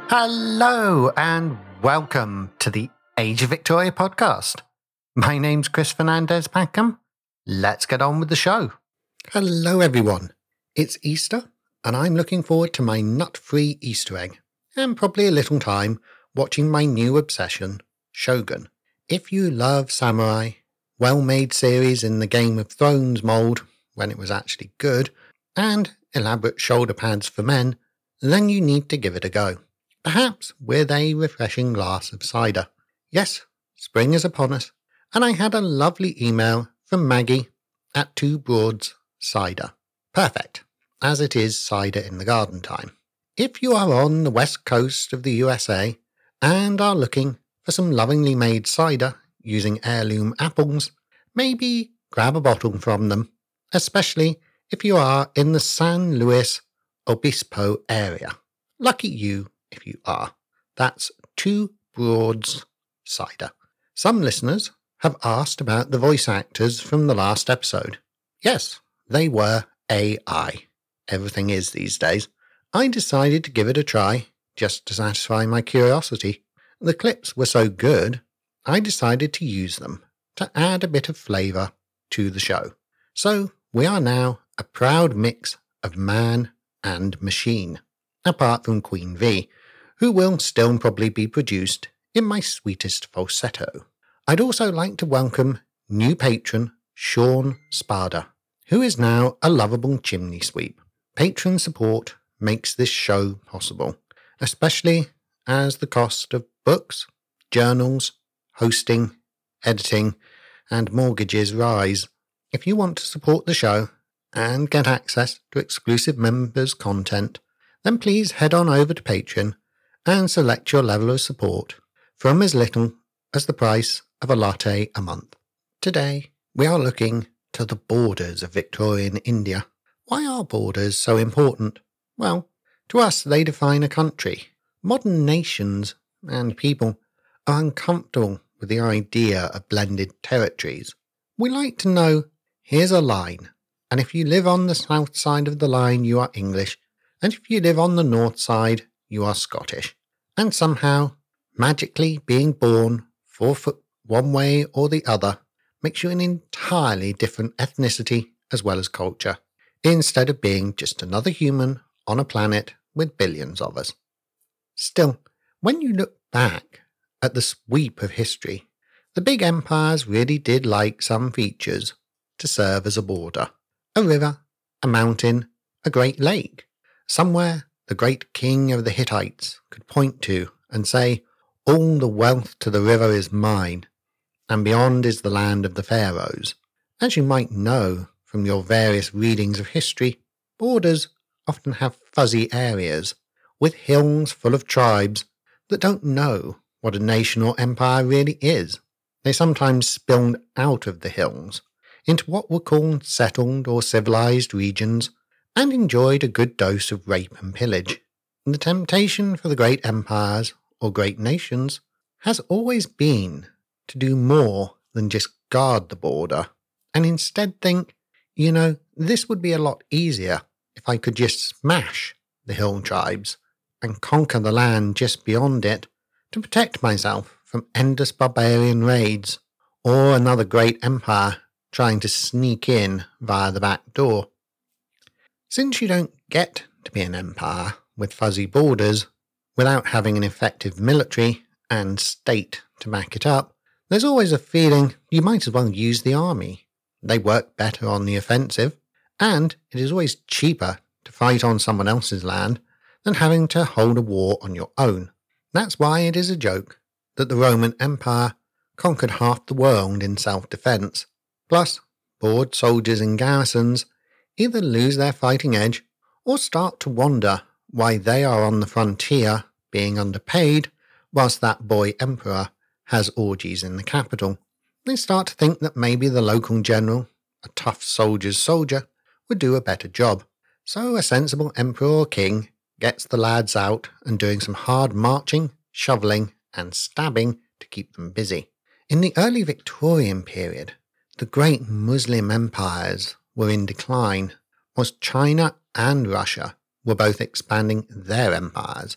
Hello and welcome to the Age of Victoria podcast. My name's Chris Fernandez Packham. Let's get on with the show. Hello everyone. It's Easter and I'm looking forward to my nut-free Easter egg and probably a little time watching my new obsession, Shogun. If you love samurai, well-made series in the Game of Thrones mould when it was actually good, and elaborate shoulder pads for men, then you need to give it a go. Perhaps with a refreshing glass of cider. Yes, spring is upon us, and I had a lovely email from Maggie at Two Broads Cider. Perfect, as it is cider in the garden time. If you are on the west coast of the USA and are looking for some lovingly made cider using heirloom apples, maybe grab a bottle from them, especially if you are in the San Luis Obispo area. Lucky you if you are. That's Two Broads Cider. Some listeners have asked about the voice actors from the last episode. Yes, they were AI. Everything is these days. I decided to give it a try, just to satisfy my curiosity. The clips were so good, I decided to use them to add a bit of flavour to the show. So we are now a proud mix of man and machine, apart from Queen V, who will still probably be produced in my sweetest falsetto. I'd also like to welcome new patron Sean Spada, who is now a lovable chimney sweep. Patron support makes this show possible, especially as the cost of books, journals, hosting, editing, and mortgages rise. If you want to support the show and get access to exclusive members' content, then please head on over to Patreon and select your level of support from as little as the price of a latte a month. Today, we are looking to the borders of Victorian India. Why are borders so important? Well, to us they define a country. Modern nations and people are uncomfortable with the idea of blended territories. We like to know, here's a line, and if you live on the south side of the line you are English, and if you live on the north side you are Scottish. And somehow, magically being born 4 foot one way or the other makes you an entirely different ethnicity as well as culture, instead of being just another human on a planet with billions of us. Still, when you look back at the sweep of history, the big empires really did like some features to serve as a border. A river, a mountain, a great lake, somewhere the great king of the Hittites could point to and say, all the wealth to the river is mine, and beyond is the land of the pharaohs. As you might know from your various readings of history, borders often have fuzzy areas, with hills full of tribes that don't know what a nation or empire really is. They sometimes spilled out of the hills into what were called settled or civilized regions, and enjoyed a good dose of rape and pillage. The temptation for the great empires or great nations has always been to do more than just guard the border, and instead think, this would be a lot easier if I could just smash the hill tribes and conquer the land just beyond it to protect myself from endless barbarian raids or another great empire trying to sneak in via the back door. Since you don't get to be an empire with fuzzy borders without having an effective military and state to back it up, there's always a feeling you might as well use the army. They work better on the offensive, and it is always cheaper to fight on someone else's land than having to hold a war on your own. That's why it is a joke that the Roman Empire conquered half the world in self-defense. Plus, bored soldiers in garrisons either lose their fighting edge or start to wonder why they are on the frontier being underpaid whilst that boy emperor has orgies in the capital. They start to think that maybe the local general, a tough soldier's soldier, would do a better job. So a sensible emperor or king gets the lads out and doing some hard marching, shoveling and stabbing to keep them busy. In the early Victorian period, the great Muslim empires were in decline, whilst China and Russia were both expanding their empires.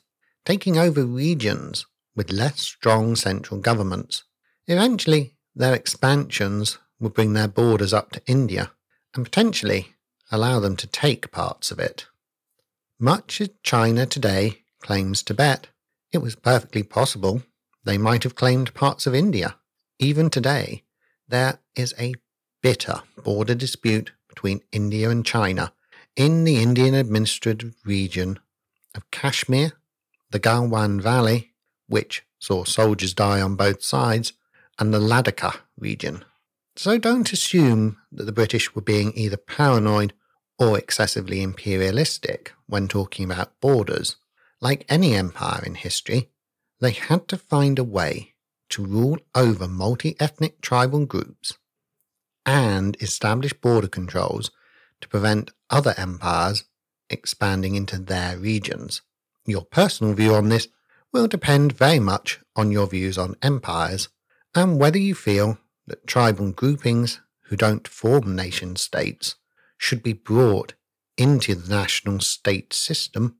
taking over regions with less strong central governments. Eventually, their expansions would bring their borders up to India and potentially allow them to take parts of it. Much as China today claims Tibet, it was perfectly possible they might have claimed parts of India. Even today, there is a bitter border dispute between India and China in the Indian administrative region of Kashmir, the Galwan Valley, which saw soldiers die on both sides, and the Ladakh region. So don't assume that the British were being either paranoid or excessively imperialistic when talking about borders. Like any empire in history, they had to find a way to rule over multi-ethnic tribal groups and establish border controls to prevent other empires expanding into their regions. Your personal view on this will depend very much on your views on empires and whether you feel that tribal groupings who don't form nation-states should be brought into the national state system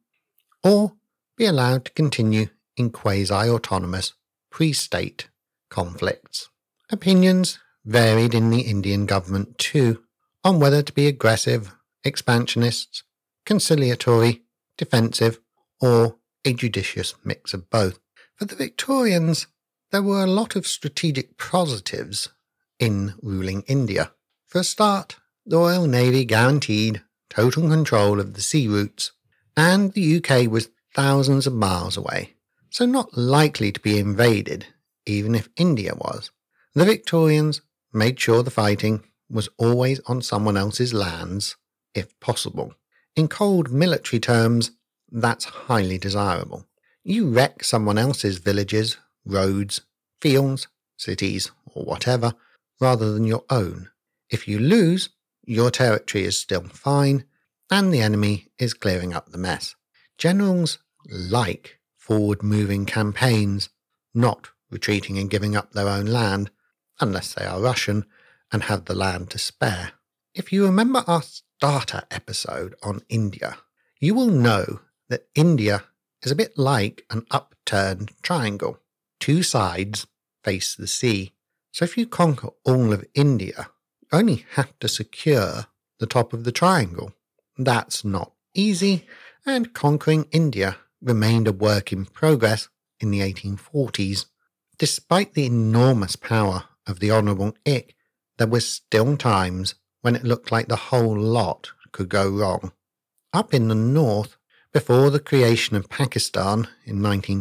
or be allowed to continue in quasi-autonomous pre-state conflicts. Opinions varied in the Indian government too on whether to be aggressive, expansionist, conciliatory, defensive, or a judicious mix of both. For the Victorians, there were a lot of strategic positives in ruling India. For a start, the Royal Navy guaranteed total control of the sea routes, and the UK was thousands of miles away, so not likely to be invaded, even if India was. The Victorians made sure the fighting was always on someone else's lands, if possible. In cold military terms, that's highly desirable. You wreck someone else's villages, roads, fields, cities, or whatever, rather than your own. If you lose, your territory is still fine, and the enemy is clearing up the mess. Generals like forward-moving campaigns, not retreating and giving up their own land, unless they are Russian and have the land to spare. If you remember our starter episode on India, you will know that India is a bit like an upturned triangle. Two sides face the sea, so if you conquer all of India, you only have to secure the top of the triangle. That's not easy, and conquering India remained a work in progress in the 1840s. Despite the enormous power of the Honourable Ick, there were still times when it looked like the whole lot could go wrong. Up in the north, before the creation of Pakistan in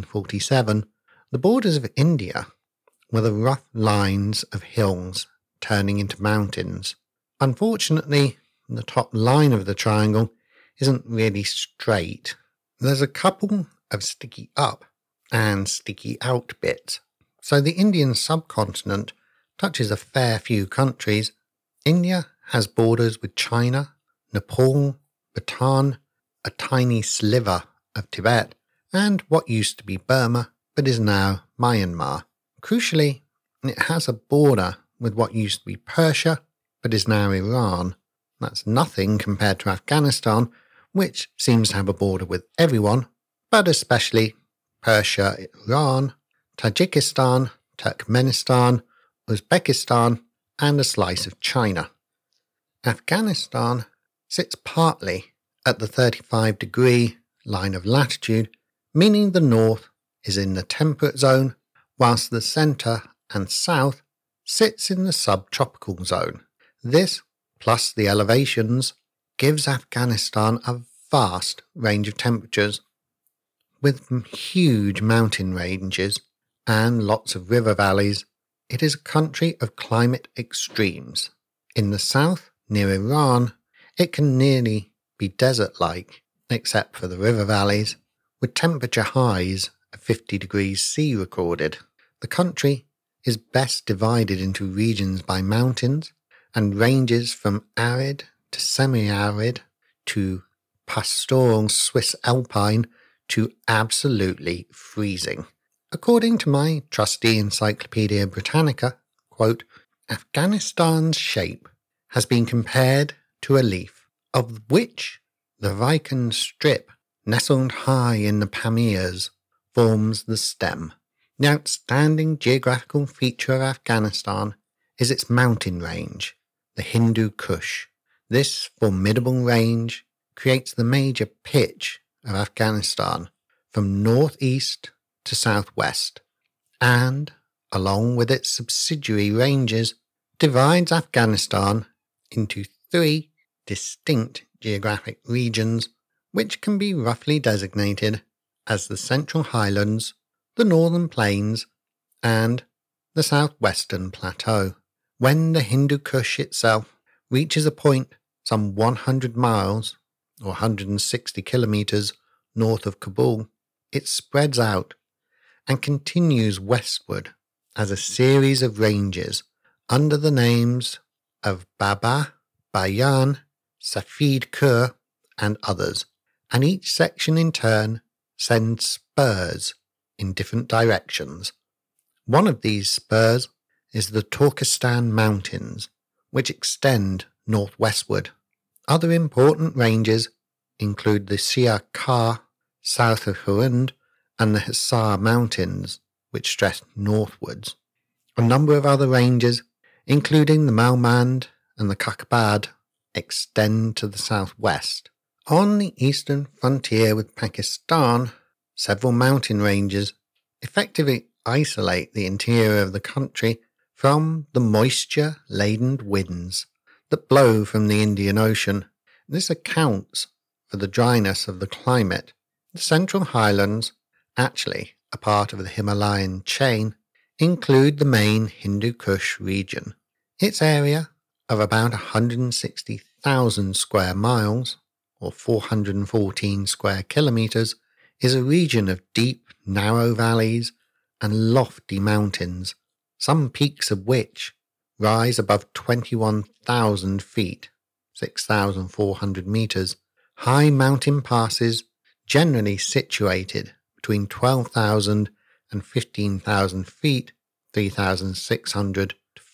1947, the borders of India were the rough lines of hills turning into mountains. Unfortunately, the top line of the triangle isn't really straight. There's a couple of sticky up and sticky out bits. So the Indian subcontinent touches a fair few countries. India has borders with China, Nepal, Bhutan, a tiny sliver of Tibet, and what used to be Burma but is now Myanmar. Crucially, it has a border with what used to be Persia but is now Iran. That's nothing compared to Afghanistan, which seems to have a border with everyone, but especially Persia, Iran, Tajikistan, Turkmenistan, Uzbekistan, and a slice of China. Afghanistan sits partly at the 35-degree line of latitude, meaning the north is in the temperate zone, whilst the centre and south sits in the subtropical zone. This, plus the elevations, gives Afghanistan a vast range of temperatures, with huge mountain ranges and lots of river valleys. It is a country of climate extremes. In the south, near Iran, it can nearly be desert-like, except for the river valleys, with temperature highs of 50 degrees C recorded. The country is best divided into regions by mountains and ranges from arid to semi-arid to pastoral Swiss alpine to absolutely freezing. According to my trusty Encyclopaedia Britannica, quote, Afghanistan's shape has been compared to a leaf, of which the Viken strip, nestled high in the Pamirs, forms the stem. The outstanding geographical feature of Afghanistan is its mountain range, the Hindu Kush. This formidable range creates the major pitch of Afghanistan from northeast to southwest, and, along with its subsidiary ranges, divides Afghanistan into 3 distinct geographic regions, which can be roughly designated as the Central Highlands, the Northern Plains, and the Southwestern Plateau. When the Hindu Kush itself reaches a point some 100 miles or 160 kilometers north of Kabul, it spreads out and continues westward as a series of ranges under the names of Baba, Bayan, Safed Kur, and others, and each section in turn sends spurs in different directions. One of these spurs is the Turkestan Mountains, which extend northwestward. Other important ranges include the Siar Kar, south of Hurund, and the Hisar Mountains, which stretch northwards. A number of other ranges, including the Malmand and the Kakbad, extend to the southwest. On the eastern frontier with Pakistan, several mountain ranges effectively isolate the interior of the country from the moisture-laden winds that blow from the Indian Ocean. This accounts for the dryness of the climate. The Central Highlands, actually a part of the Himalayan chain, include the main Hindu Kush region. Its area of about 160,000 square miles, or 414 square kilometers, is a region of deep, narrow valleys and lofty mountains, some peaks of which rise above 21,000 feet, 6,400 meters. High mountain passes, generally situated between 12,000 and 15,000 feet, 3,600 to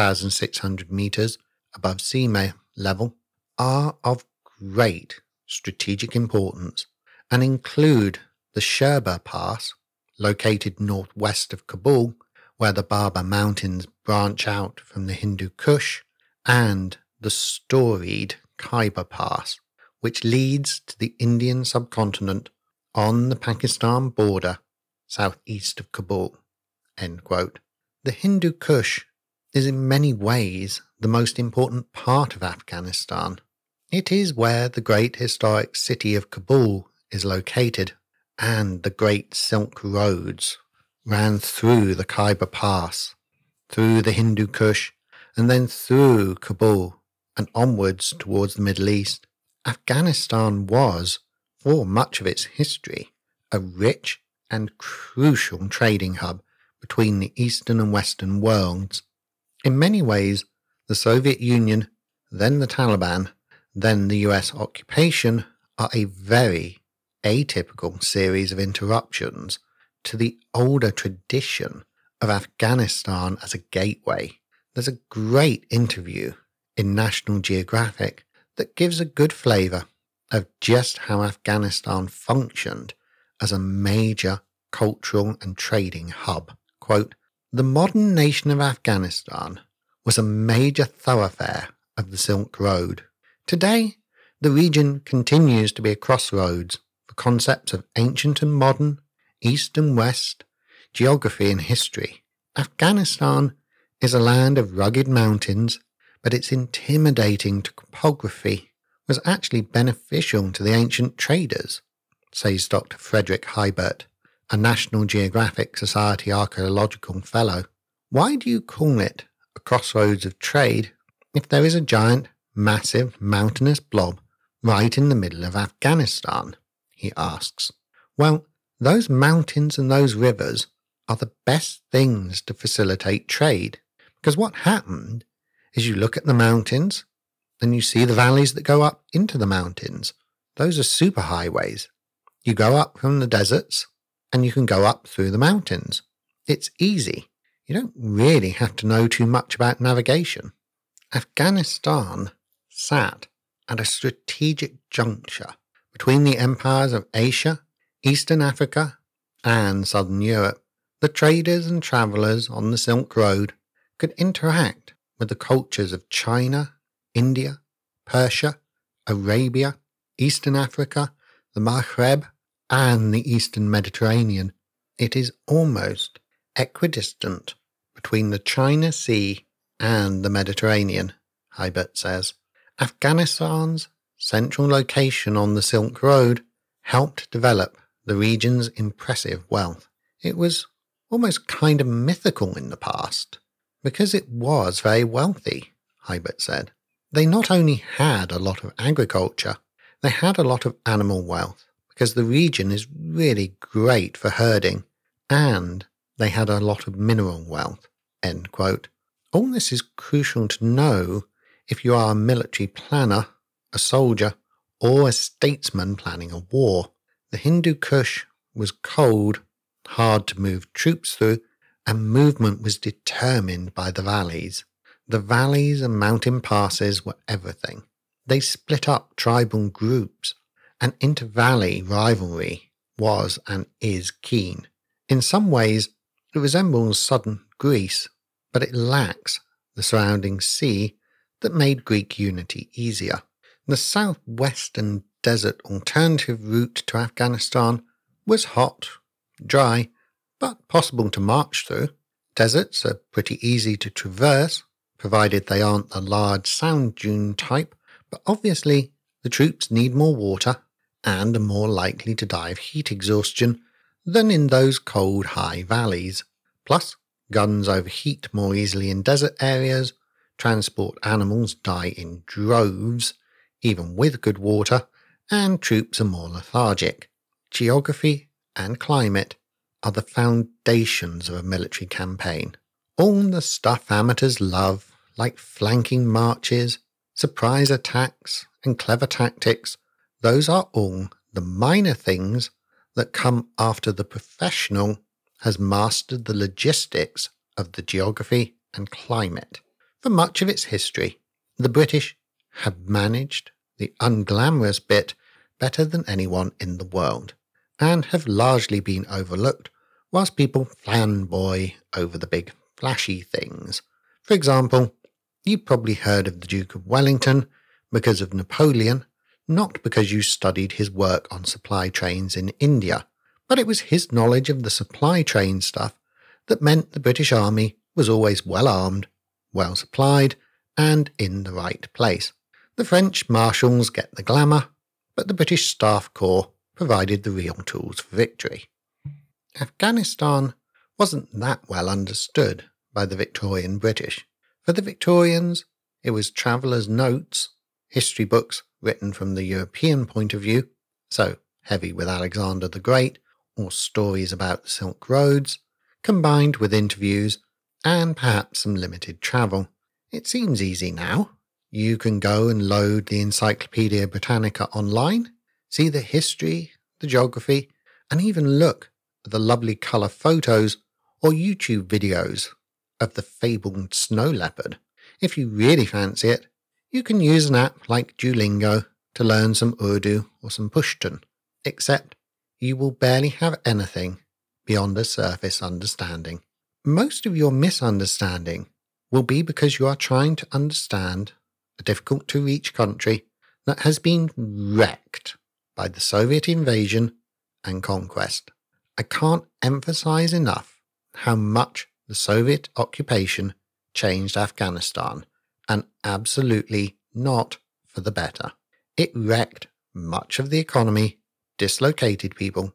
4,600 meters above sea level, are of great strategic importance and include the Sherba Pass, located northwest of Kabul, where the Baba Mountains branch out from the Hindu Kush, and the storied Khyber Pass, which leads to the Indian subcontinent on the Pakistan border southeast of Kabul. End quote. The Hindu Kush is in many ways the most important part of Afghanistan. It is where the great historic city of Kabul is located, and the great Silk Roads ran through the Khyber Pass, through the Hindu Kush, and then through Kabul and onwards towards the Middle East. Afghanistan was, for much of its history, a rich and crucial trading hub between the Eastern and Western worlds. In many ways, the Soviet Union, then the Taliban, then the US occupation are a very atypical series of interruptions to the older tradition of Afghanistan as a gateway. There's a great interview in National Geographic that gives a good flavour of just how Afghanistan functioned as a major cultural and trading hub. Quote, "The modern nation of Afghanistan was a major thoroughfare of the Silk Road. Today, the region continues to be a crossroads for concepts of ancient and modern, east and west, geography and history. Afghanistan is a land of rugged mountains, but its intimidating topography was actually beneficial to the ancient traders," says Dr. Frederick Hibert, a National Geographic Society archaeological fellow. "Why do you call it a crossroads of trade if there is a giant, massive, mountainous blob right in the middle of Afghanistan?" he asks. "Well, those mountains and those rivers are the best things to facilitate trade, because what happened is you look at the mountains and you see the valleys that go up into the mountains. Those are superhighways. You go up from the deserts and you can go up through the mountains. It's easy. You don't really have to know too much about navigation." Afghanistan sat at a strategic juncture between the empires of Asia, Eastern Africa, and southern Europe, the traders and travellers on the Silk Road could interact with the cultures of China, India, Persia, Arabia, Eastern Africa, the Maghreb, and the Eastern Mediterranean. It is almost equidistant between the China Sea and the Mediterranean, Hibert says. Afghanistan's central location on the Silk Road helped develop the region's impressive wealth. It was almost kind of mythical in the past, because it was very wealthy, Hibert said. They not only had a lot of agriculture, they had a lot of animal wealth, because the region is really great for herding, and they had a lot of mineral wealth, end quote. All this is crucial to know if you are a military planner, a soldier, or a statesman planning a war. The Hindu Kush was cold, hard to move troops through, and movement was determined by the valleys. The valleys and mountain passes were everything. They split up tribal groups, and inter-valley rivalry was and is keen. In some ways, it resembles southern Greece, but it lacks the surrounding sea that made Greek unity easier. The southwestern desert alternative route to Afghanistan was hot, dry, but possible to march through. Deserts are pretty easy to traverse, provided they aren't the large sand dune type, but obviously the troops need more water and are more likely to die of heat exhaustion than in those cold, high valleys. Plus, guns overheat more easily in desert areas, transport animals die in droves, even with good water, and troops are more lethargic. Geography and climate are the foundations of a military campaign. All the stuff amateurs love, like flanking marches, surprise attacks, and clever tactics, those are all the minor things that come after the professional has mastered the logistics of the geography and climate. For much of its history, the British have managed the unglamorous bit better than anyone in the world, and have largely been overlooked whilst people fanboy over the big flashy things. For example, you probably heard of the Duke of Wellington because of Napoleon, not because you studied his work on supply trains in India, but it was his knowledge of the supply train stuff that meant the British Army was always well armed, well supplied, and in the right place. The French marshals get the glamour, but the British Staff Corps provided the real tools for victory. Afghanistan wasn't that well understood by the Victorian British. For the Victorians, it was travellers' notes, history books written from the European point of view, so heavy with Alexander the Great, or stories about the Silk Roads, combined with interviews and perhaps some limited travel. It seems easy now. You can go and load the Encyclopaedia Britannica online, see the history, the geography, and even look at the lovely colour photos or YouTube videos of the fabled snow leopard. If you really fancy it, you can use an app like Duolingo to learn some Urdu or some Pushtun, except you will barely have anything beyond a surface understanding. Most of your misunderstanding will be because you are trying to understand a difficult-to-reach country that has been wrecked by the Soviet invasion and conquest. I can't emphasize enough how much the Soviet occupation changed Afghanistan, and absolutely not for the better. It wrecked much of the economy, dislocated people,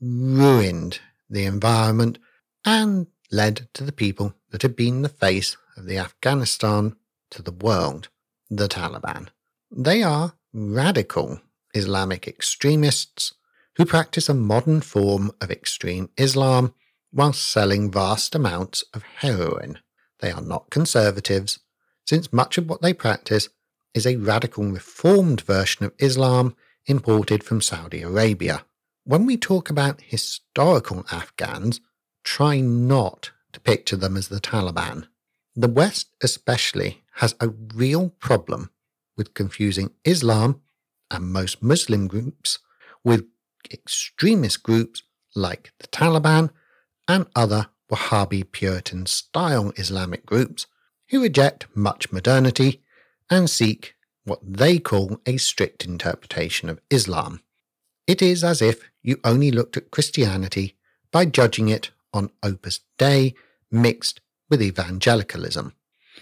ruined the environment, and led to the people that had been the face of the Afghanistan to the world, the Taliban. They are radical Islamic extremists who practice a modern form of extreme Islam while selling vast amounts of heroin. They are not conservatives, since much of what they practice is a radical reformed version of Islam imported from Saudi Arabia. When we talk about historical Afghans, try not to picture them as the Taliban. The West especially has a real problem with confusing Islam and most Muslim groups with extremist groups like the Taliban and other Wahhabi Puritan-style Islamic groups who reject much modernity and seek what they call a strict interpretation of Islam. It is as if you only looked at Christianity by judging it on Opus Dei mixed with evangelicalism.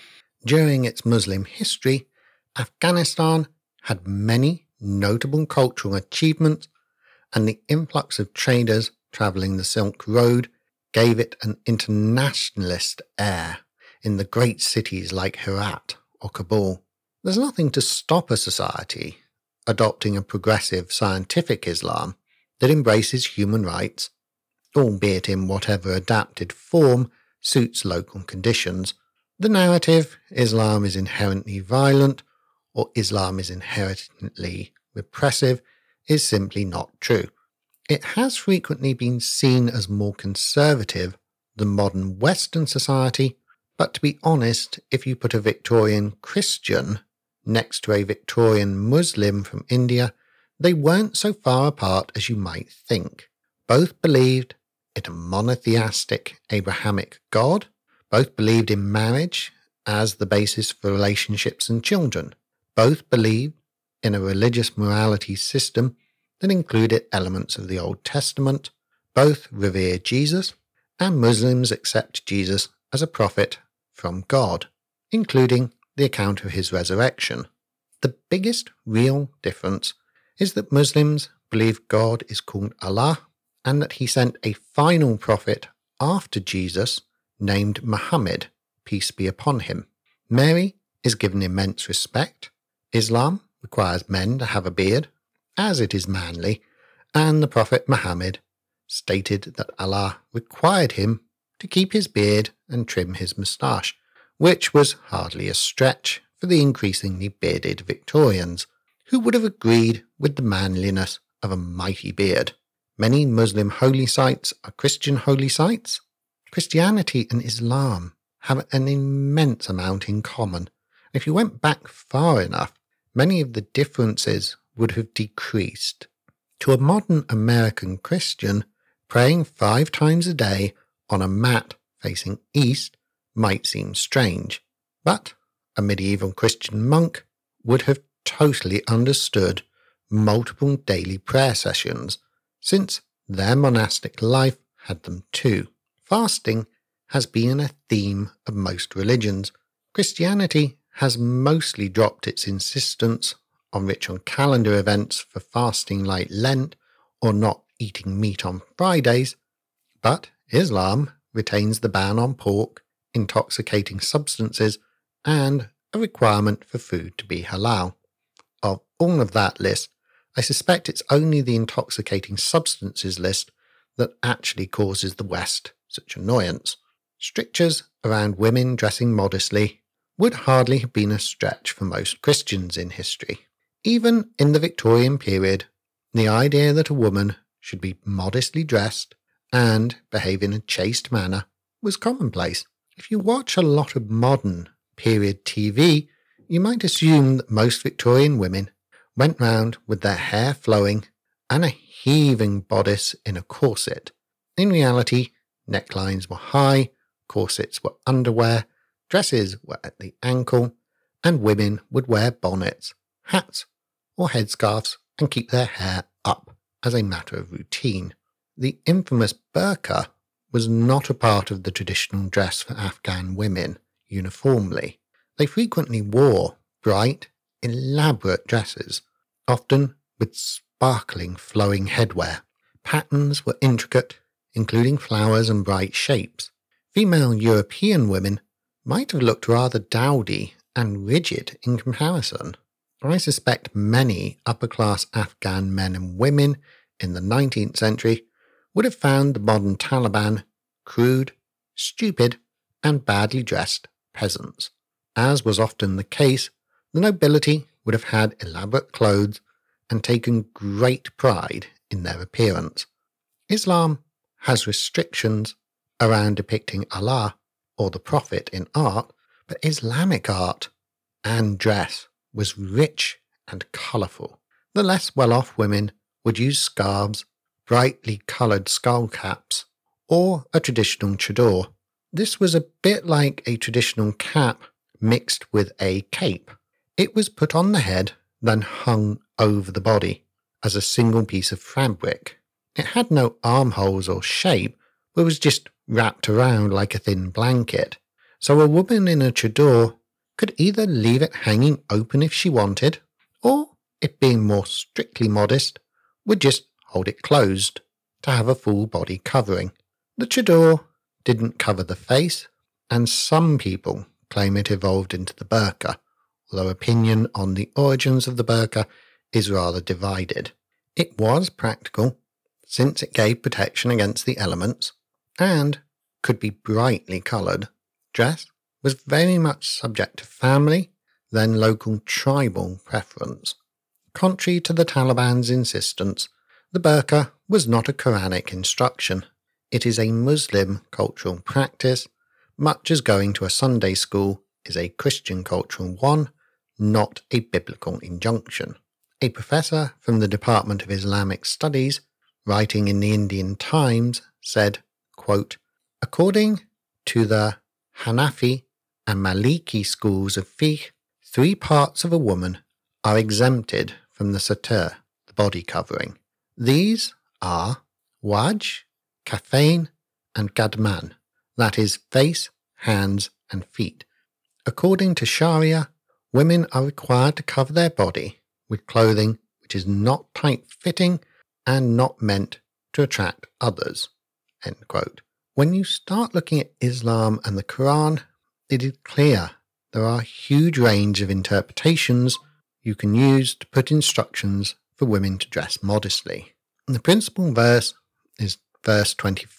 During its Muslim history, Afghanistan had many notable cultural achievements, and the influx of traders travelling the Silk Road gave it an internationalist air in the great cities like Herat or Kabul. There's nothing to stop a society adopting a progressive scientific Islam that embraces human rights, albeit in whatever adapted form suits local conditions. The narrative, Islam is inherently violent or Islam is inherently repressive, is simply not true. It has frequently been seen as more conservative than modern Western society, but to be honest, if you put a Victorian Christian next to a Victorian Muslim from India, they weren't so far apart as you might think. Both believed in a monotheistic Abrahamic God, both believed in marriage as the basis for relationships and children, both believed in a religious morality system that included elements of the Old Testament, both revere Jesus, and Muslims accept Jesus as a prophet from God, including the account of his resurrection. The biggest real difference is that Muslims believe God is called Allah and that he sent a final prophet after Jesus named Muhammad, peace be upon him. Mary is given immense respect. Islam requires men to have a beard, as it is manly, and the Prophet Muhammad stated that Allah required him to keep his beard and trim his moustache, which was hardly a stretch for the increasingly bearded Victorians, who would have agreed with the manliness of a mighty beard. Many Muslim holy sites are Christian holy sites. Christianity and Islam have an immense amount in common. If you went back far enough, many of the differences would have decreased. To a modern American Christian, praying 5 times a day on a mat facing east might seem strange, but a medieval Christian monk would have totally understood multiple daily prayer sessions, since their monastic life had them too. Fasting has been a theme of most religions. Christianity has mostly dropped its insistence on ritual calendar events for fasting like Lent or not eating meat on Fridays, but Islam retains the ban on pork, intoxicating substances, and a requirement for food to be halal. Of all of that list, I suspect it's only the intoxicating substances list that actually causes the West such annoyance. Strictures around women dressing modestly would hardly have been a stretch for most Christians in history. Even in the Victorian period, the idea that a woman should be modestly dressed and behave in a chaste manner was commonplace. If you watch a lot of modern period TV, you might assume that most Victorian women went round with their hair flowing and a heaving bodice in a corset. In reality, necklines were high, corsets were underwear, dresses were at the ankle, and women would wear bonnets, hats, or headscarves and keep their hair up as a matter of routine. The infamous burqa was not a part of the traditional dress for Afghan women uniformly. They frequently wore bright, elaborate dresses, often with sparkling flowing headwear. Patterns were intricate, including flowers and bright shapes. Female European women might have looked rather dowdy and rigid in comparison. I suspect many upper-class Afghan men and women in the 19th century would have found the modern Taliban crude, stupid, and badly dressed peasants. As was often the case, the nobility would have had elaborate clothes and taken great pride in their appearance. Islam has restrictions around depicting Allah or the Prophet in art, but Islamic art and dress was rich and colourful. The less well-off women would use scarves, brightly coloured skull caps, or a traditional chador. This was a bit like a traditional cap mixed with a cape. It was put on the head, then hung over the body as a single piece of fabric. It had no armholes or shape, but was just wrapped around like a thin blanket. So a woman in a chador could either leave it hanging open if she wanted, or, if being more strictly modest, would just hold it closed to have a full body covering. The chador didn't cover the face, and some people claim it evolved into the burqa, although opinion on the origins of the burqa is rather divided. It was practical, since it gave protection against the elements, and could be brightly coloured. Dress was very much subject to family, then local tribal preference. Contrary to the Taliban's insistence, the burqa was not a Quranic instruction. It is a Muslim cultural practice, much as going to a Sunday school is a Christian cultural one, not a biblical injunction. A professor from the Department of Islamic Studies, writing in the Indian Times, said, quote, "According to the Hanafi and Maliki schools of fiqh, 3 parts of a woman are exempted from the satir, the body covering. These are wajh, kaffain, and gadman, that is, face, hands, and feet. According to Sharia, women are required to cover their body with clothing which is not tight-fitting and not meant to attract others." End quote. When you start looking at Islam and the Quran, it is clear there are a huge range of interpretations you can use to put instructions for women to dress modestly. And the principal verse is verse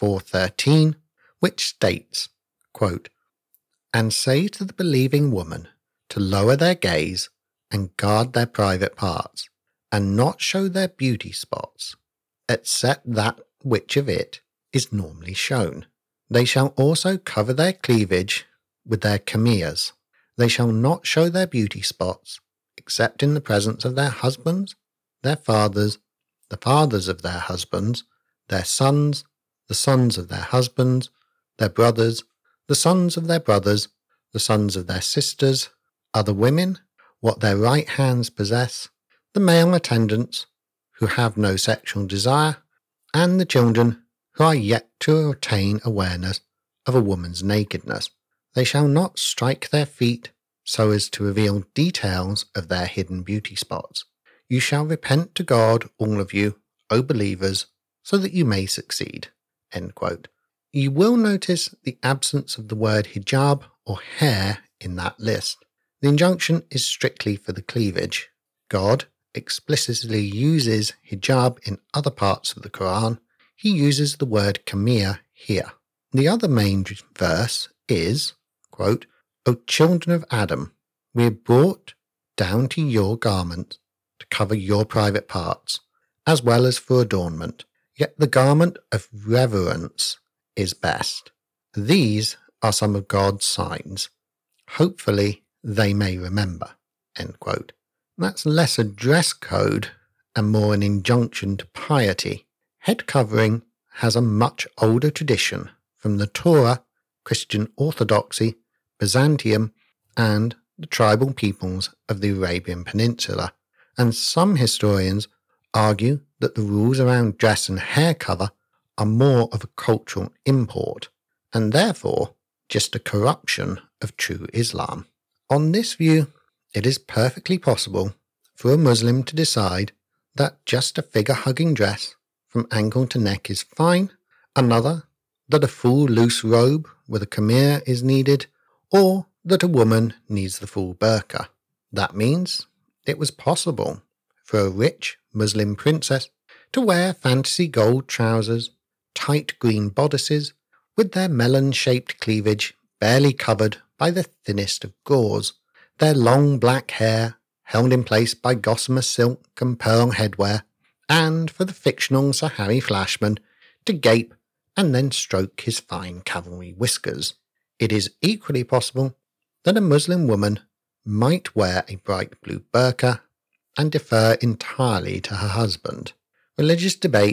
24:13, which states, quote, "And say to the believing woman to lower their gaze and guard their private parts, and not show their beauty spots, except that which of it is normally shown. They shall also cover their cleavage with their kamias. They shall not show their beauty spots, except in the presence of their husbands, their fathers, the fathers of their husbands, their sons, the sons of their husbands, their brothers, the sons of their brothers, the sons of their sisters, other women, what their right hands possess, the male attendants who have no sexual desire, and the children who are yet to attain awareness of a woman's nakedness. They shall not strike their feet so as to reveal details of their hidden beauty spots. You shall repent to God, all of you, O believers, so that you may succeed." End quote. You will notice the absence of the word hijab or hair in that list. The injunction is strictly for the cleavage. God explicitly uses hijab in other parts of the Quran. He uses the word kamir here. The other main verse is, quote, "O children of Adam, we have brought down to your garments to cover your private parts, as well as for adornment. Yet the garment of reverence is best. These are some of God's signs. Hopefully they may remember." End quote. That's less a dress code and more an injunction to piety. Head covering has a much older tradition from the Torah, Christian Orthodoxy, Byzantium, and the tribal peoples of the Arabian Peninsula, and some historians argue that the rules around dress and hair cover are more of a cultural import, and therefore just a corruption of true Islam. On this view, it is perfectly possible for a Muslim to decide that just a figure-hugging dress from ankle to neck is fine, another that a full loose robe with a kamir is needed, or that a woman needs the full burqa. That means it was possible for a rich Muslim princess to wear fantasy gold trousers, tight green bodices, with their melon-shaped cleavage barely covered by the thinnest of gauze, their long black hair held in place by gossamer silk and pearl headwear, and for the fictional Sir Harry Flashman to gape and then stroke his fine cavalry whiskers. It is equally possible that a Muslim woman might wear a bright blue burqa and defer entirely to her husband. Religious debate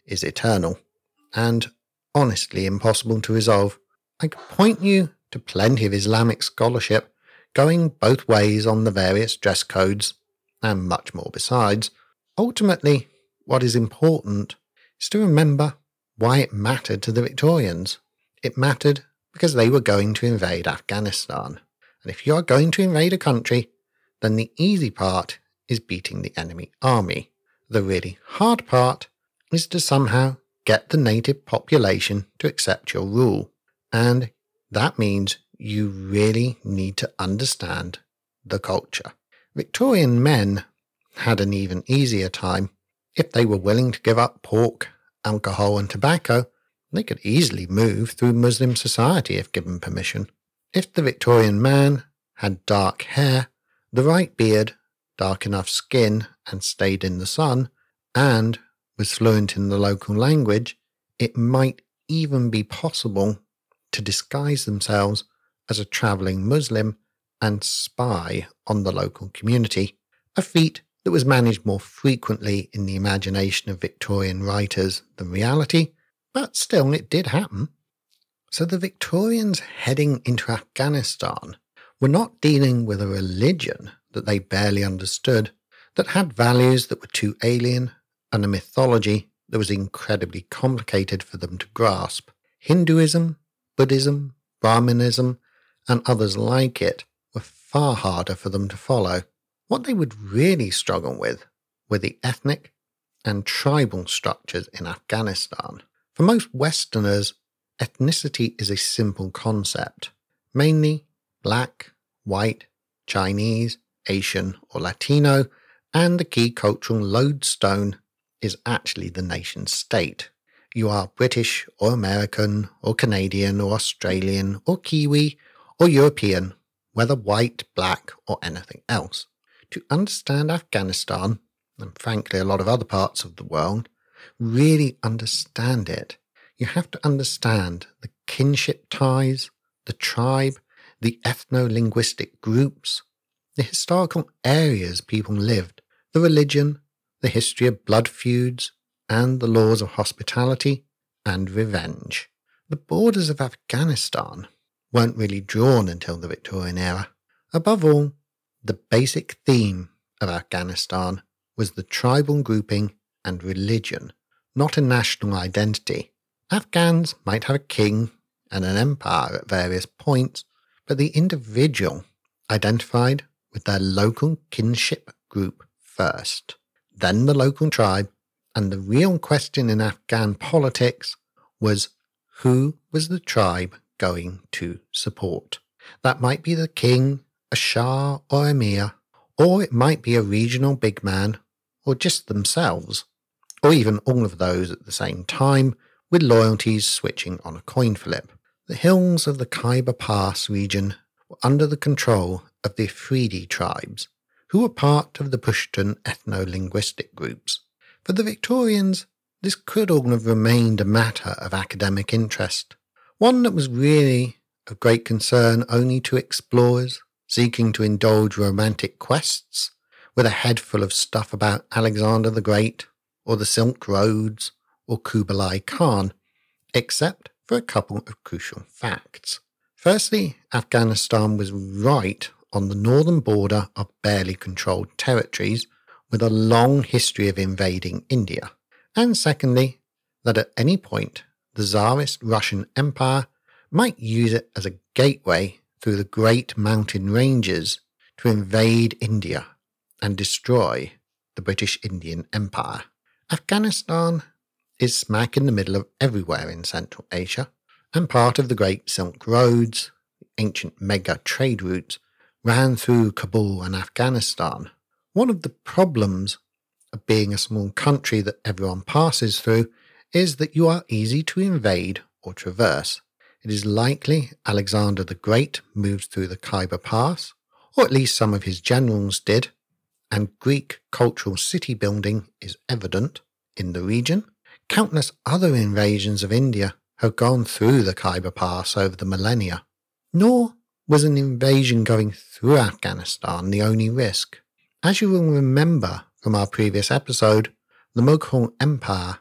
is eternal and honestly impossible to resolve. I could point you to plenty of Islamic scholarship going both ways on the various dress codes and much more besides. Ultimately, what is important is to remember why it mattered to the Victorians. It mattered because they were going to invade Afghanistan. And if you are going to invade a country, then the easy part is beating the enemy army. The really hard part is to somehow get the native population to accept your rule. And that means you really need to understand the culture. Victorian men had an even easier time. If they were willing to give up pork, alcohol and tobacco, they could easily move through Muslim society if given permission. If the Victorian man had dark hair, the right beard, dark enough skin and stayed in the sun, and was fluent in the local language, it might even be possible to disguise themselves as a travelling Muslim and spy on the local community, a feat that was managed more frequently in the imagination of Victorian writers than reality, but still it did happen. So the Victorians heading into Afghanistan were not dealing with a religion that they barely understood, that had values that were too alien, and a mythology that was incredibly complicated for them to grasp. Hinduism, Buddhism, Brahmanism, and others like it were far harder for them to follow. What they would really struggle with were the ethnic and tribal structures in Afghanistan. For most Westerners, ethnicity is a simple concept, mainly black, white, Chinese, Asian, or Latino, and the key cultural lodestone is actually the nation state. You are British or American or Canadian or Australian or Kiwi or European, whether white, black, or anything else. To understand Afghanistan, and frankly a lot of other parts of the world, really understand it, you have to understand the kinship ties, the tribe, the ethno-linguistic groups, the historical areas people lived, the religion, the history of blood feuds, and the laws of hospitality and revenge. The borders of Afghanistan weren't really drawn until the Victorian era. Above all, the basic theme of Afghanistan was the tribal grouping and religion, not a national identity. Afghans might have a king and an empire at various points, but the individual identified with their local kinship group first, then the local tribe, and the real question in Afghan politics was who was the tribe going to support. That might be the king, a shah or emir, or it might be a regional big man, or just themselves, or even all of those at the same time, with loyalties switching on a coin flip. The hills of the Khyber Pass region were under the control of the Afridi tribes, who were part of the Pushtun ethno-linguistic groups. For the Victorians, this could all have remained a matter of academic interest, one that was really of great concern only to explorers seeking to indulge romantic quests with a head full of stuff about Alexander the Great, or the Silk Roads, or Kublai Khan, except for a couple of crucial facts. Firstly, Afghanistan was right on the northern border of barely controlled territories with a long history of invading India. And secondly, that at any point the Tsarist Russian Empire might use it as a gateway through the great mountain ranges to invade India and destroy the British Indian Empire. Afghanistan is smack in the middle of everywhere in Central Asia, and part of the Great Silk Roads, the ancient mega trade routes, ran through Kabul and Afghanistan. One of the problems of being a small country that everyone passes through is that you are easy to invade or traverse. It is likely Alexander the Great moved through the Khyber Pass, or at least some of his generals did, and Greek cultural city building is evident in the region. Countless other invasions of India have gone through the Khyber Pass over the millennia. Nor was an invasion going through Afghanistan the only risk. As you will remember from our previous episode, the Mughal Empire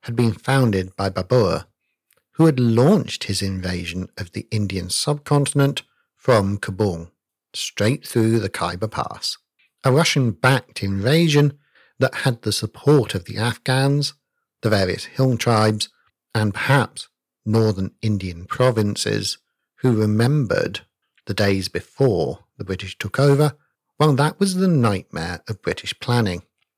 had been founded by Babur, who had launched his invasion of the Indian subcontinent from Kabul, straight through the Khyber Pass. A Russian-backed invasion that had the support of the Afghans, the various hill tribes, and perhaps northern Indian provinces who remembered the days before the British took over. Well, that was the nightmare of British planning.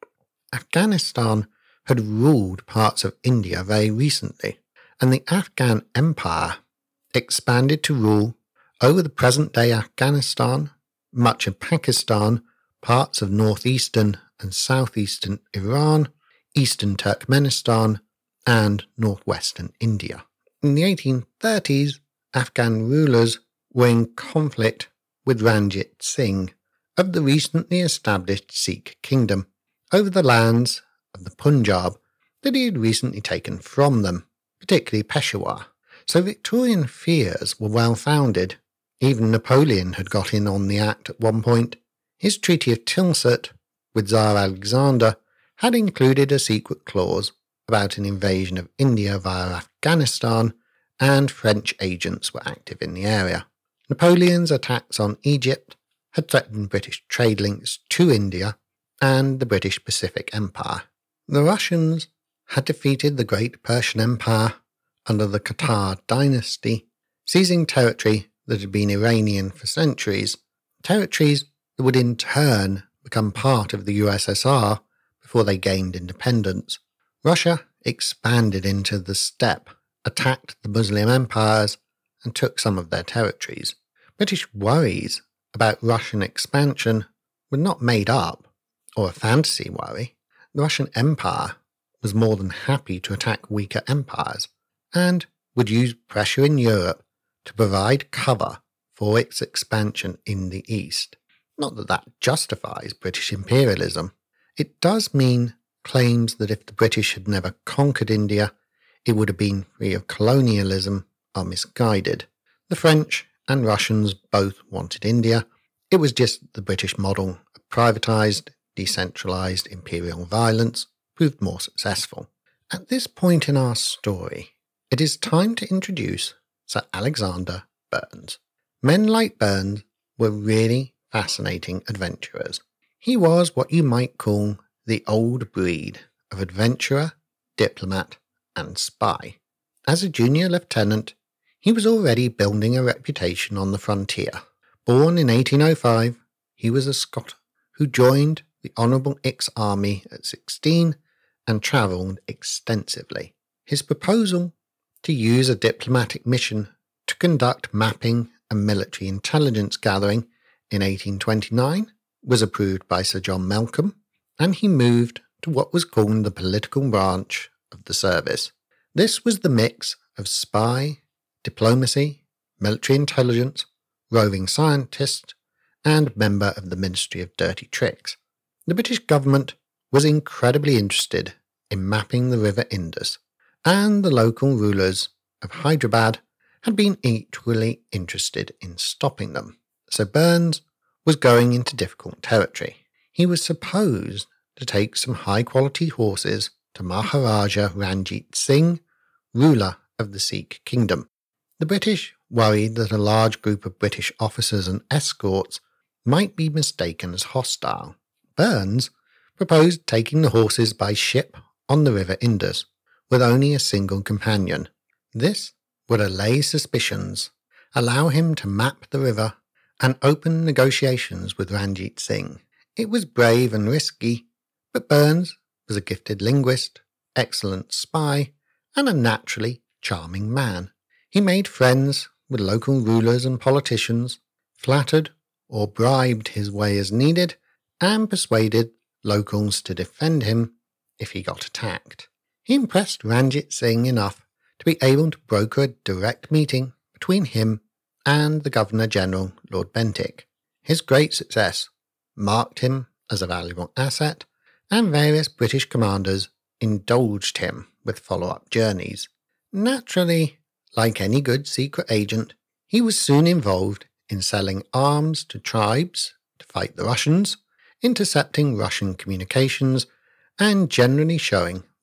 Afghanistan had ruled parts of India very recently, and the Afghan Empire expanded to rule over the present-day Afghanistan, much of Pakistan, parts of northeastern and southeastern Iran, eastern Turkmenistan, and northwestern India. In the 1830s, Afghan rulers were in conflict with Ranjit Singh of the recently established Sikh kingdom over the lands of the Punjab that he had recently taken from them, particularly Peshawar. So Victorian fears were well founded. Even Napoleon had got in on the act at one point. His Treaty of Tilsit with Tsar Alexander had included a secret clause about an invasion of India via Afghanistan, and French agents were active in the area. Napoleon's attacks on Egypt had threatened British trade links to India and the British Pacific Empire. The Russians had defeated the Great Persian Empire under the Qatar dynasty, seizing territory that had been Iranian for centuries, territories that would in turn become part of the USSR before they gained independence. Russia expanded into the steppe, attacked the Muslim empires, and took some of their territories. British worries about Russian expansion were not made up, or a fantasy worry. The Russian Empire was more than happy to attack weaker empires, and would use pressure in Europe to provide cover for its expansion in the East. Not that that justifies British imperialism. It does mean claims that if the British had never conquered India, it would have been free of colonialism are misguided. The French and Russians both wanted India. It was just the British model of privatised, decentralised imperial violence proved more successful. At this point in our story, it is time to introduce Sir Alexander Burnes. Men like Burnes were really fascinating adventurers. He was what you might call the old breed of adventurer, diplomat, and spy. As a junior lieutenant, he was already building a reputation on the frontier. Born in 1805, he was a Scot who joined the Honourable Ix Army at 16 and travelled extensively. His proposal to use a diplomatic mission to conduct mapping and military intelligence gathering in 1829 was approved by Sir John Malcolm, and he moved to what was called the political branch of the service. This was the mix of spy, diplomacy, military intelligence, roving scientist, and member of the Ministry of Dirty Tricks. The British government was incredibly interested in mapping the River Indus, and the local rulers of Hyderabad had been equally interested in stopping them. So Burnes was going into difficult territory. He was supposed to take some high-quality horses to Maharaja Ranjit Singh, ruler of the Sikh kingdom. The British worried that a large group of British officers and escorts might be mistaken as hostile. Burnes proposed taking the horses by ship on the River Indus, with only a single companion. This would allay suspicions, allow him to map the river, and open negotiations with Ranjit Singh. It was brave and risky, but Burnes was a gifted linguist, excellent spy, and a naturally charming man. He made friends with local rulers and politicians, flattered or bribed his way as needed, and persuaded locals to defend him if he got attacked. He impressed Ranjit Singh enough to be able to broker a direct meeting between him and the Governor-General, Lord Bentinck. His great success marked him as a valuable asset, and various British commanders indulged him with follow-up journeys. Naturally, like any good secret agent, he was soon involved in selling arms to tribes to fight the Russians, intercepting Russian communications, and generally showing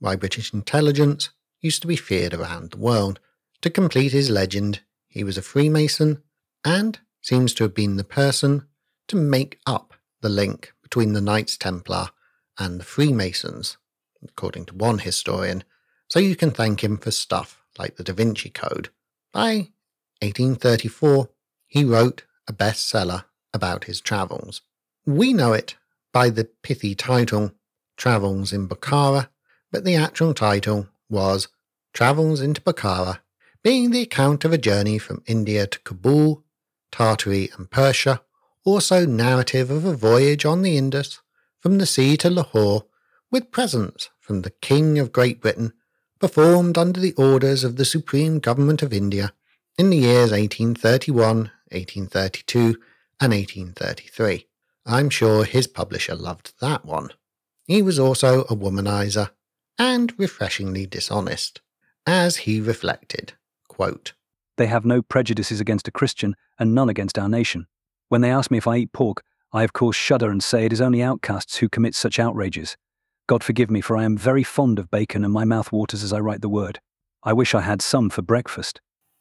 why British intelligence used to be feared around the world. To complete his legend, he was a Freemason and seems to have been the person to make up the link between the Knights Templar and the Freemasons, according to one historian, so you can thank him for stuff like the Da Vinci Code. By 1834, he wrote a bestseller about his travels. We know it by the pithy title, Travels in Bukhara, but the actual title was Travels into Bukhara, being the account of a journey from India to Kabul, Tartary and Persia, also narrative of a voyage on the Indus from the sea to Lahore, with presents from the King of Great Britain, performed under the orders of the Supreme Government of India in the years 1831, 1832 and 1833. I'm sure his publisher loved that one. He was also a womanizer and refreshingly dishonest, as he reflected, quote, "They have no prejudices against a Christian and none against our nation. When they ask me if I eat pork, I of course shudder and say it is only outcasts who commit such outrages. God forgive me, for I am very fond of bacon and my mouth waters as I write the word. I wish I had some for breakfast."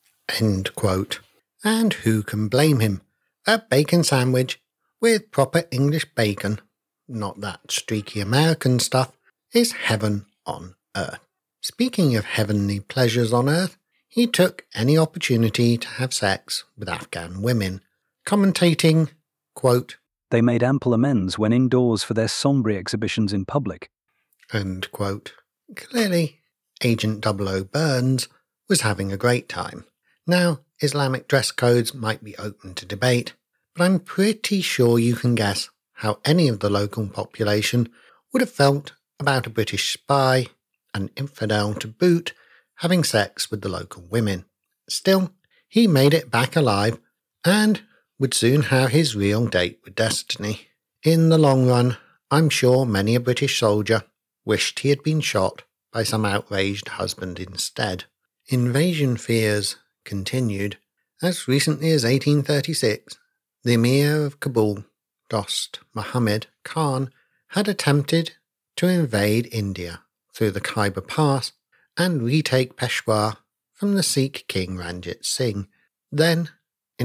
End quote. And who can blame him? A bacon sandwich with proper English bacon, not that streaky American stuff, is heaven on earth. Speaking of heavenly pleasures on earth, he took any opportunity to have sex with Afghan women, commentating, quote, "They made ample amends when indoors for their sombre exhibitions in public." End quote. Clearly, Agent 00 Burns was having a great time. Now, Islamic dress codes might be open to debate, but I'm pretty sure you can guess how any of the local population would have felt about a British spy, an infidel to boot, having sex with the local women. Still, he made it back alive and would soon have his real date with destiny. In the long run, I'm sure many a British soldier wished he had been shot by some outraged husband instead. Invasion fears continued. As recently as 1836, the Emir of Kabul, Dost Muhammad Khan, had attempted to invade India through the Khyber Pass and retake Peshawar from the Sikh king Ranjit Singh. Then, in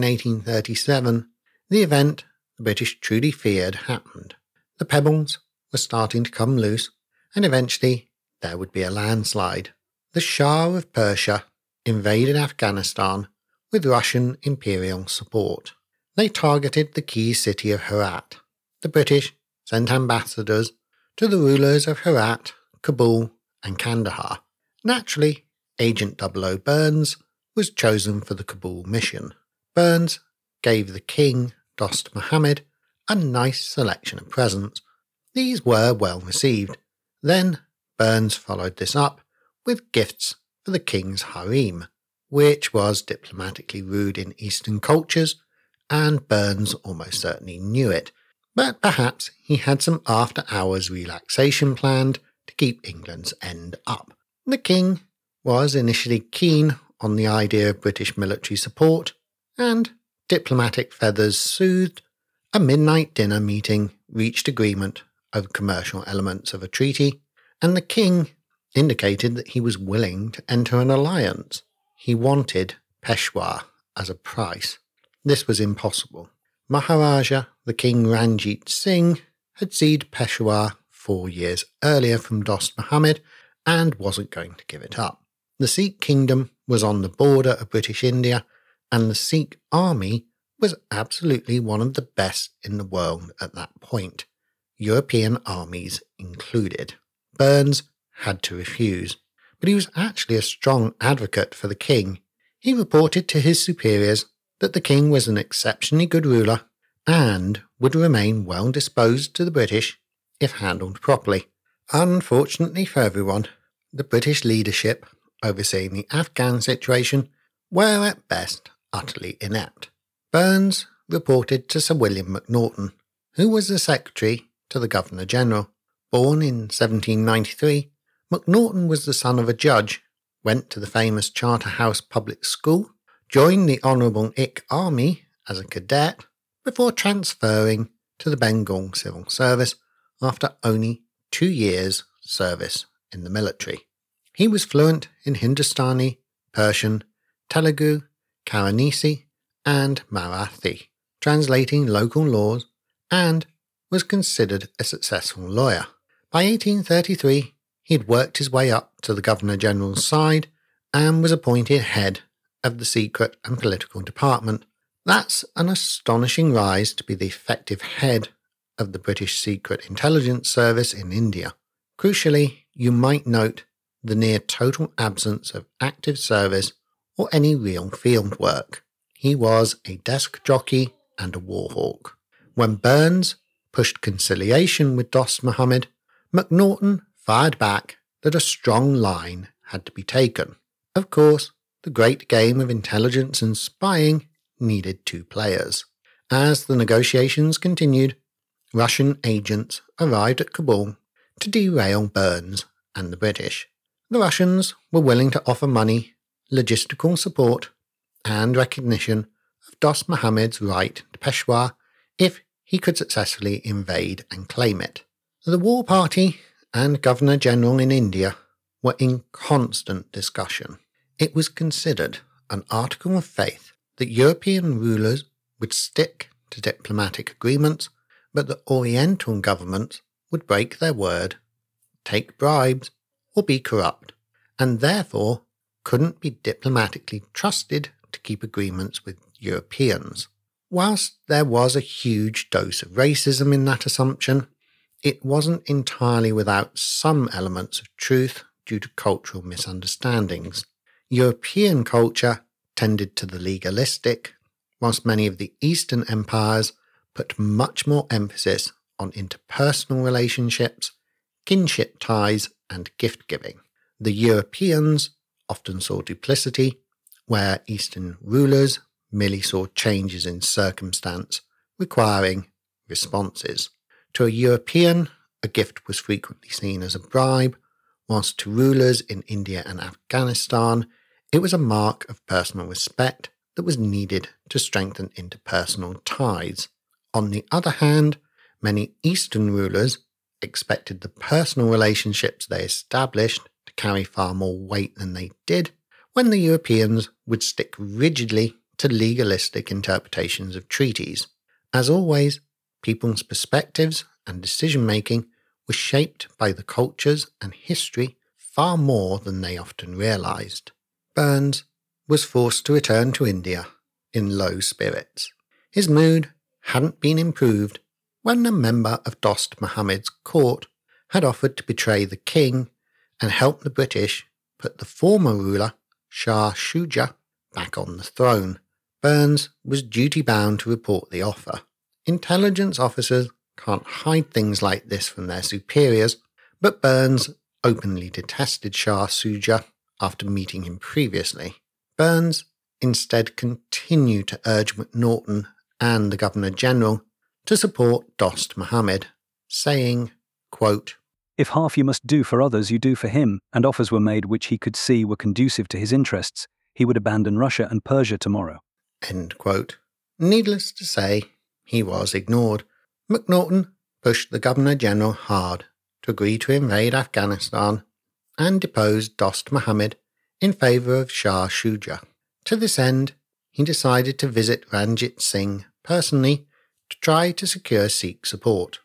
1837, the event the British truly feared happened. The pebbles were starting to come loose, and eventually there would be a landslide. The Shah of Persia invaded Afghanistan with Russian imperial support. They targeted the key city of Herat. The British sent ambassadors to the rulers of Herat, Kabul, and Kandahar. Naturally, Agent 00 Burns was chosen for the Kabul mission. Burns gave the king, Dost Muhammad, a nice selection of presents. These were well received. Then Burns followed this up with gifts for the king's harem, which was diplomatically rude in Eastern cultures, and Burns almost certainly knew it. But perhaps he had some after-hours relaxation planned to keep England's end up. The king was initially keen on the idea of British military support, and diplomatic feathers soothed, a midnight dinner meeting reached agreement over commercial elements of a treaty, and the king indicated that he was willing to enter an alliance. He wanted Peshawar as a price. This was impossible. Maharaja, the King Ranjit Singh, had ceded Peshawar 4 years earlier from Dost Muhammad and wasn't going to give it up. The Sikh kingdom was on the border of British India, and the Sikh army was absolutely one of the best in the world at that point, European armies included. Burns had to refuse, but he was actually a strong advocate for the king. He reported to his superiors that the king was an exceptionally good ruler and would remain well disposed to the British if handled properly. Unfortunately for everyone, the British leadership overseeing the Afghan situation were at best utterly inept. Burns reported to Sir William Macnaghten, who was the secretary to the Governor-General. Born in 1793, Macnaghten was the son of a judge, went to the famous Charterhouse Public School, joined the Honourable Ikk Army as a cadet, before transferring to the Bengal Civil Service after only 2 years' service in the military. He was fluent in Hindustani, Persian, Telugu, Karanisi, and Marathi, translating local laws, and was considered a successful lawyer. By 1833, he had worked his way up to the Governor-General's side and was appointed head of the Secret and Political Department. That's an astonishing rise to be the effective head of the British Secret Intelligence Service in India. Crucially, you might note the near total absence of active service or any real field work. He was a desk jockey and a war hawk. When Burnes pushed conciliation with Dost Muhammad, Macnaghten fired back that a strong line had to be taken. Of course, the great game of intelligence and spying needed two players. As the negotiations continued, Russian agents arrived at Kabul to derail Burnes and the British. The Russians were willing to offer money, logistical support, and recognition of Dost Muhammad's right to Peshawar if he could successfully invade and claim it. The war party and Governor-General in India were in constant discussion. It was considered an article of faith that European rulers would stick to diplomatic agreements, but that Oriental governments would break their word, take bribes, or be corrupt, and therefore couldn't be diplomatically trusted to keep agreements with Europeans. Whilst there was a huge dose of racism in that assumption, it wasn't entirely without some elements of truth due to cultural misunderstandings. European culture tended to the legalistic, whilst many of the Eastern empires put much more emphasis on interpersonal relationships, kinship ties, and gift-giving. The Europeans often saw duplicity, where Eastern rulers merely saw changes in circumstance requiring responses. To a European, a gift was frequently seen as a bribe, whilst to rulers in India and Afghanistan, it was a mark of personal respect that was needed to strengthen interpersonal ties. On the other hand, many Eastern rulers expected the personal relationships they established to carry far more weight than they did, when the Europeans would stick rigidly to legalistic interpretations of treaties. As always, people's perspectives and decision-making were shaped by the cultures and history far more than they often realised. Burnes was forced to return to India in low spirits. His mood hadn't been improved when a member of Dost Muhammad's court had offered to betray the king and help the British put the former ruler, Shah Shuja, back on the throne. Burnes was duty-bound to report the offer. Intelligence officers can't hide things like this from their superiors, but Burnes openly detested Shah Shuja after meeting him previously. Burnes instead continued to urge Macnaghten and the Governor-General to support Dost Muhammad, saying, quote, "If half you must do for others you do for him, and offers were made which he could see were conducive to his interests, he would abandon Russia and Persia tomorrow." End quote. Needless to say, he was ignored. Macnaghten pushed the Governor-General hard to agree to invade Afghanistan and depose Dost Muhammad in favour of Shah Shuja. To this end, he decided to visit Ranjit Singh personally to try to secure Sikh support.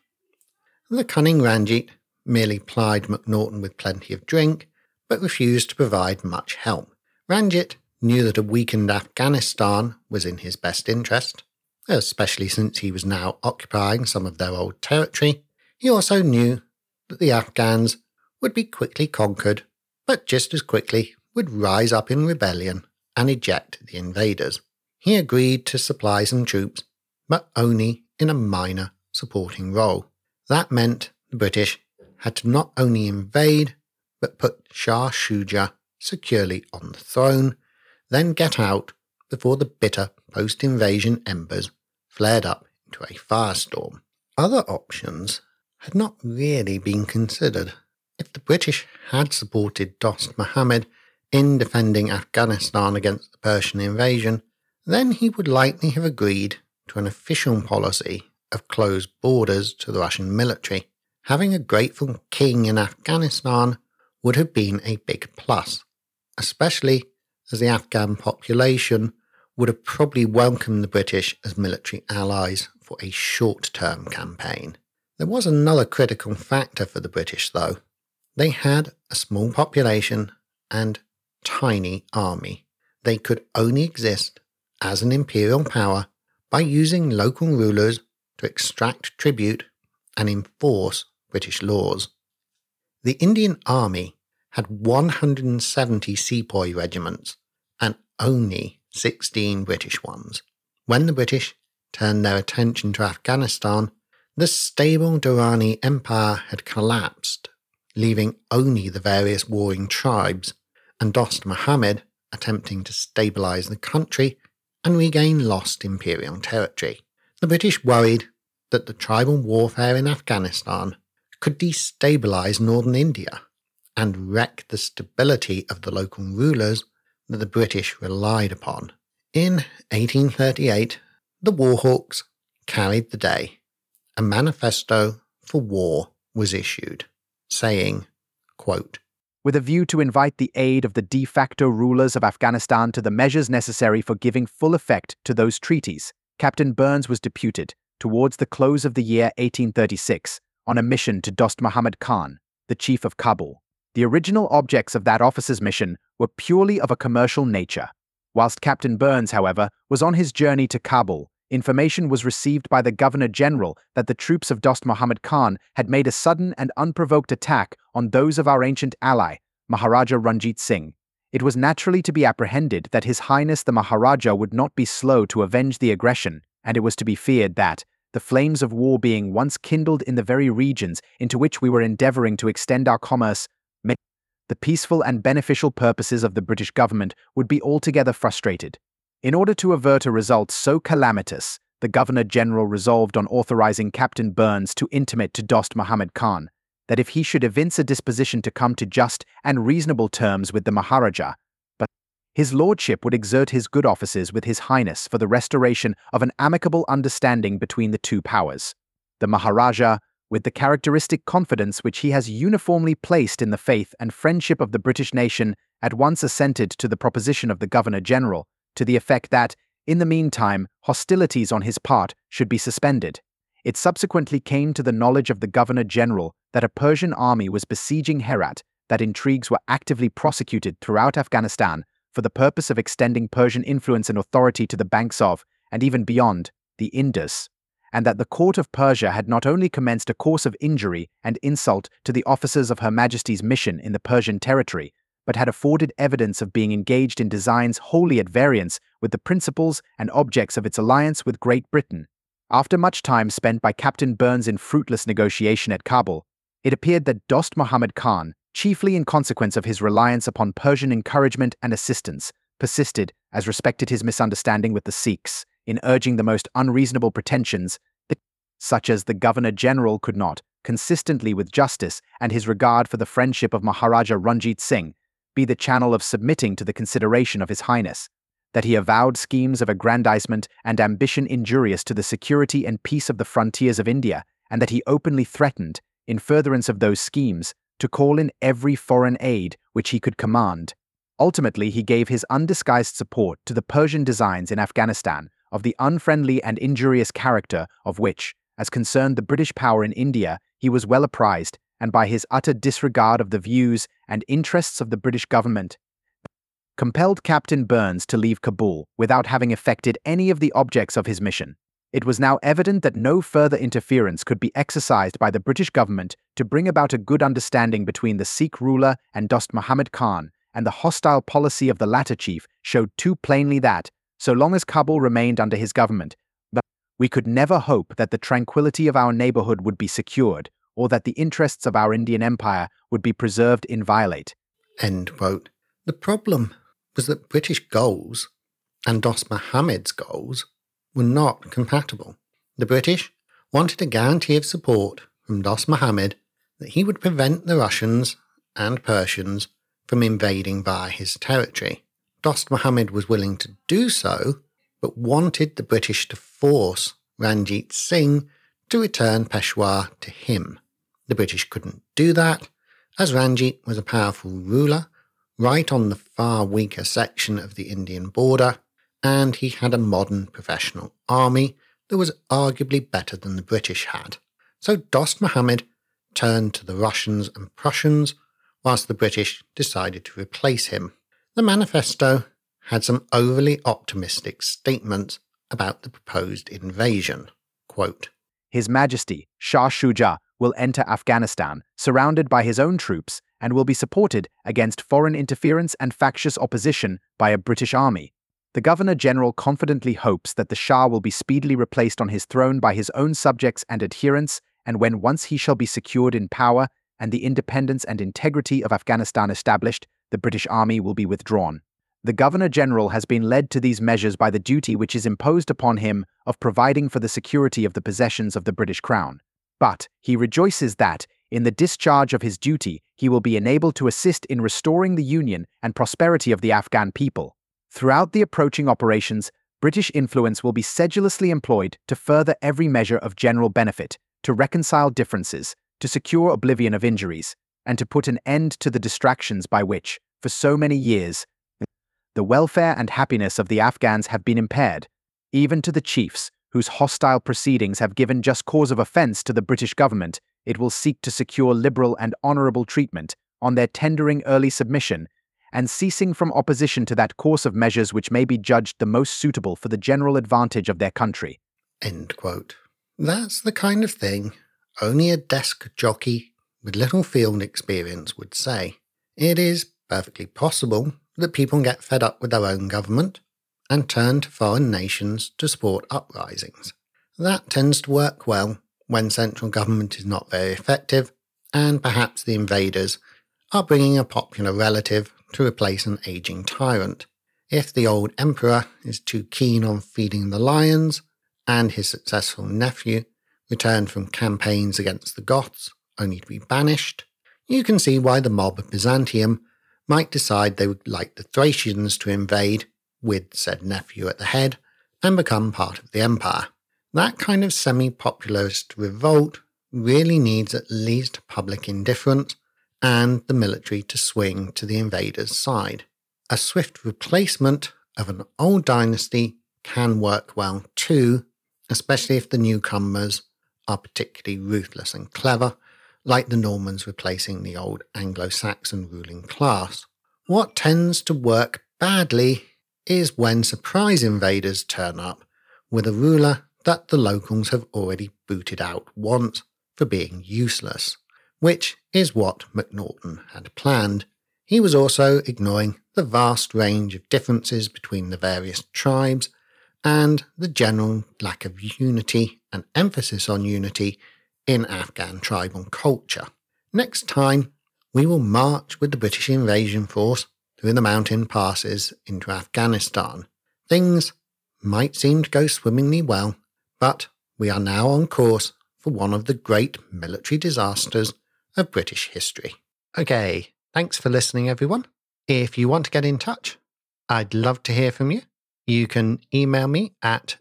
The cunning Ranjit merely plied Macnaghten with plenty of drink, but refused to provide much help. Ranjit knew that a weakened Afghanistan was in his best interest, especially since he was now occupying some of their old territory. He also knew that the Afghans would be quickly conquered, but just as quickly would rise up in rebellion and eject the invaders. He agreed to supply some troops, but only in a minor supporting role. That meant the British had to not only invade, but put Shah Shuja securely on the throne, then get out before the bitter post-invasion embers flared up into a firestorm. Other options had not really been considered. If the British had supported Dost Muhammad in defending Afghanistan against the Persian invasion, then he would likely have agreed to an official policy of closed borders to the Russian military. Having a grateful king in Afghanistan would have been a big plus, especially as the Afghan population would have probably welcomed the British as military allies for a short-term campaign. There was another critical factor for the British, though. They had a small population and tiny army. They could only exist as an imperial power by using local rulers to extract tribute and enforce British laws. The Indian Army had 170 sepoy regiments and only 16 British ones. When the British turned their attention to Afghanistan, the stable Durrani Empire had collapsed, leaving only the various warring tribes, and Dost Muhammad attempting to stabilise the country and regain lost imperial territory. The British worried that the tribal warfare in Afghanistan could destabilise northern India and wreck the stability of the local rulers that the British relied upon. In 1838, the Warhawks carried the day. A manifesto for war was issued, saying, quote, "With a view to invite the aid of the de facto rulers of Afghanistan to the measures necessary for giving full effect to those treaties, Captain Burns was deputed, towards the close of the year 1836, on a mission to Dost Muhammad Khan, the chief of Kabul. The original objects of that officer's mission were purely of a commercial nature. Whilst Captain Burns, however, was on his journey to Kabul, information was received by the Governor-General that the troops of Dost Muhammad Khan had made a sudden and unprovoked attack on those of our ancient ally, Maharaja Ranjit Singh. It was naturally to be apprehended that His Highness the Maharaja would not be slow to avenge the aggression, and it was to be feared that, the flames of war being once kindled in the very regions into which we were endeavouring to extend our commerce, the peaceful and beneficial purposes of the British government would be altogether frustrated. In order to avert a result so calamitous, the Governor-General resolved on authorising Captain Burns to intimate to Dost Muhammad Khan that if he should evince a disposition to come to just and reasonable terms with the Maharaja, but his lordship would exert his good offices with His Highness for the restoration of an amicable understanding between the two powers. The Maharaja, with the characteristic confidence which he has uniformly placed in the faith and friendship of the British nation, at once assented to the proposition of the Governor-General, to the effect that, in the meantime, hostilities on his part should be suspended. It subsequently came to the knowledge of the Governor-General that a Persian army was besieging Herat, that intrigues were actively prosecuted throughout Afghanistan for the purpose of extending Persian influence and authority to the banks of, and even beyond, the Indus, and that the court of Persia had not only commenced a course of injury and insult to the officers of Her Majesty's mission in the Persian territory, but had afforded evidence of being engaged in designs wholly at variance with the principles and objects of its alliance with Great Britain. After much time spent by Captain Burns in fruitless negotiation at Kabul, it appeared that Dost Muhammad Khan, chiefly in consequence of his reliance upon Persian encouragement and assistance, persisted, as respected his misunderstanding with the Sikhs, in urging the most unreasonable pretensions, such as the Governor-General could not, consistently with justice and his regard for the friendship of Maharaja Ranjit Singh, be the channel of submitting to the consideration of His Highness, that he avowed schemes of aggrandizement and ambition injurious to the security and peace of the frontiers of India, and that he openly threatened, in furtherance of those schemes, to call in every foreign aid which he could command. Ultimately, he gave his undisguised support to the Persian designs in Afghanistan, of the unfriendly and injurious character of which, as concerned the British power in India, he was well apprised, and by his utter disregard of the views and interests of the British government, compelled Captain Burns to leave Kabul without having effected any of the objects of his mission. It was now evident that no further interference could be exercised by the British government to bring about a good understanding between the Sikh ruler and Dost Muhammad Khan, and the hostile policy of the latter chief showed too plainly that, so long as Kabul remained under his government, we could never hope that the tranquility of our neighbourhood would be secured, or that the interests of our Indian Empire would be preserved inviolate. End quote. The problem was that British goals and Dost Muhammad's goals were not compatible. The British wanted a guarantee of support from Dost Muhammad that he would prevent the Russians and Persians from invading via his territory. Dost Muhammad was willing to do so, but wanted the British to force Ranjit Singh to return Peshawar to him. The British couldn't do that, as Ranjit was a powerful ruler right on the far weaker section of the Indian border, and he had a modern professional army that was arguably better than the British had. So Dost Muhammad turned to the Russians and Prussians, whilst the British decided to replace him. The manifesto had some overly optimistic statements about the proposed invasion. Quote, His Majesty, Shah Shuja, will enter Afghanistan, surrounded by his own troops, and will be supported against foreign interference and factious opposition by a British army. The Governor-General confidently hopes that the Shah will be speedily replaced on his throne by his own subjects and adherents, and when once he shall be secured in power and the independence and integrity of Afghanistan established, the British army will be withdrawn. The Governor-General has been led to these measures by the duty which is imposed upon him of providing for the security of the possessions of the British Crown. But he rejoices that, in the discharge of his duty, he will be enabled to assist in restoring the union and prosperity of the Afghan people. Throughout the approaching operations, British influence will be sedulously employed to further every measure of general benefit, to reconcile differences, to secure oblivion of injuries, and to put an end to the distractions by which, for so many years, the welfare and happiness of the Afghans have been impaired, even to the chiefs, whose hostile proceedings have given just cause of offense to the British government. It will seek to secure liberal and honorable treatment on their tendering early submission and ceasing from opposition to that course of measures which may be judged the most suitable for the general advantage of their country. End quote. That's the kind of thing only a desk jockey with little field experience would say. It is perfectly possible that people get fed up with their own government and turn to foreign nations to support uprisings. That tends to work well when central government is not very effective and perhaps the invaders are bringing a popular relative to replace an aging tyrant. If the old emperor is too keen on feeding the lions and his successful nephew returned from campaigns against the Goths only to be banished, you can see why the mob of Byzantium might decide they would like the Thracians to invade, with said nephew at the head, and become part of the empire. That kind of semi-popularist revolt really needs at least public indifference and the military to swing to the invaders' side. A swift replacement of an old dynasty can work well too, especially if the newcomers are particularly ruthless and clever, like the Normans replacing the old Anglo-Saxon ruling class. What tends to work badly is when surprise invaders turn up with a ruler that the locals have already booted out once for being useless, which is what MacNaughton had planned. He was also ignoring the vast range of differences between the various tribes and the general lack of unity and emphasis on unity in Afghan tribal culture. Next time, we will march with the British invasion force through the mountain passes into Afghanistan. Things might seem to go swimmingly well, but we are now on course for one of the great military disasters of British history. Okay, thanks for listening, everyone. If you want to get in touch, I'd love to hear from you. You can email me at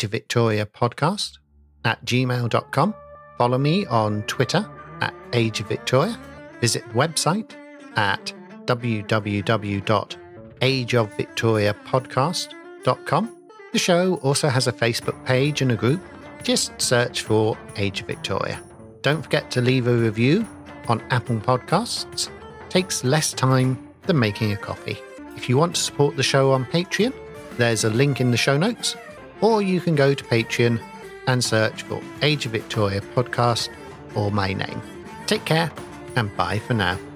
ageofvictoriapodcast@gmail.com. Follow me on Twitter at ageofvictoria. Visit the website at www.ageofvictoriapodcast.com. The show also has a Facebook page and a group. Just search for Age of Victoria. Don't forget to leave a review on Apple Podcasts. It takes less time than making a coffee. If you want to support the show on Patreon, there's a link in the show notes, or you can go to Patreon and search for Age of Victoria Podcast or my name. Take care and bye for now.